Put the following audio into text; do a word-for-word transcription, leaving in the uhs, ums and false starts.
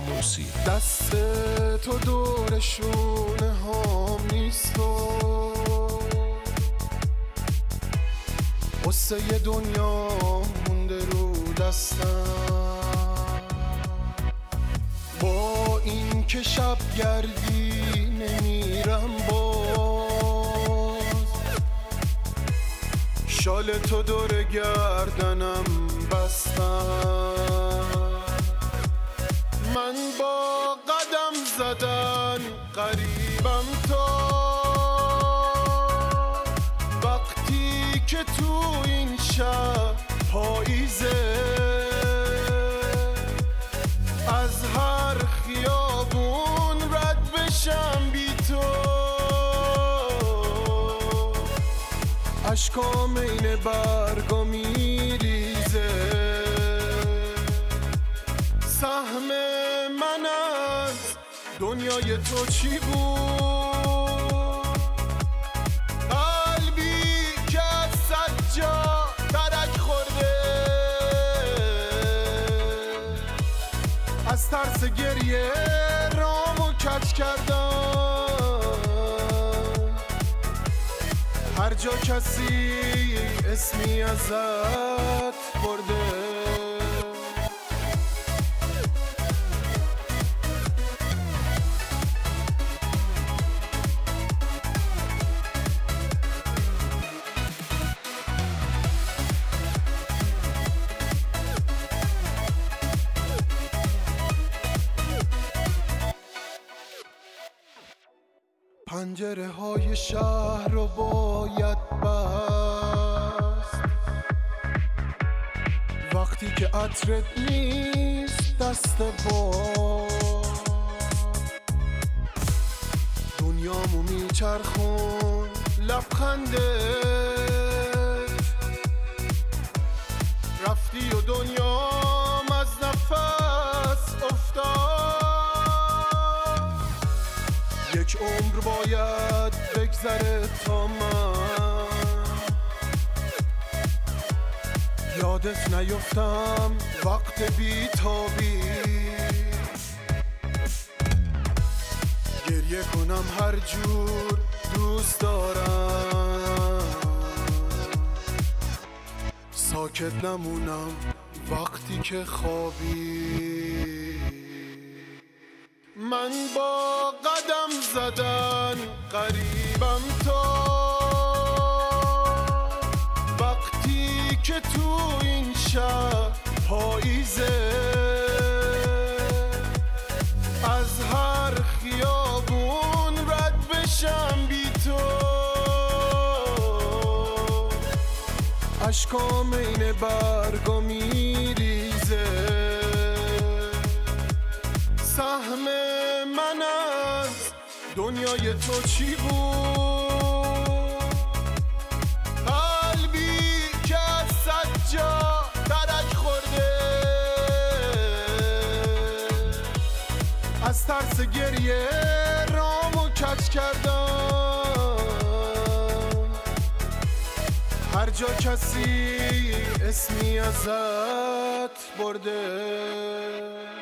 ناموسی. دست تو دور شونه هام نیست و قصه دنیا مونده رو دستم. با این که شب گردی نمیرم باز، شال تو دور گردنم بستم. من با قدم زدن قریبم تا وقتی که تو این شب پاییزه، از هر خیابون رد بشم بی تو، عشقام این برگا میریزه. سهم من از دنیای تو چی بود؟ قلبی که از صد جا ترک خورده، از ترس گریه رامو کج کردم. هر جا کسی اسمی ازت برده، پنجره های شهر رو باید بست وقتی که عطرت نیست دست با. دنیامو میچرخون لبخنده، رفتی و دنیام از نفس افتاد. یک عمر باید بگذره تا من یادت نیفتم وقت بیتابی. گریه کنم هر جور دوست دارم، ساکت نمونم وقتی که خوابی. من با قدم زدن قریبم تا وقتی که تو این شب پاییزه، از هر خیابون رد بشم بی تو، عشقام این برگا میریزه. سهم من از دنیای تو چی بود؟ قلبی که از صد جا ترک خورده، از ترس گریه رامو کج کردم. هر جا کسی اسمی ازت برده،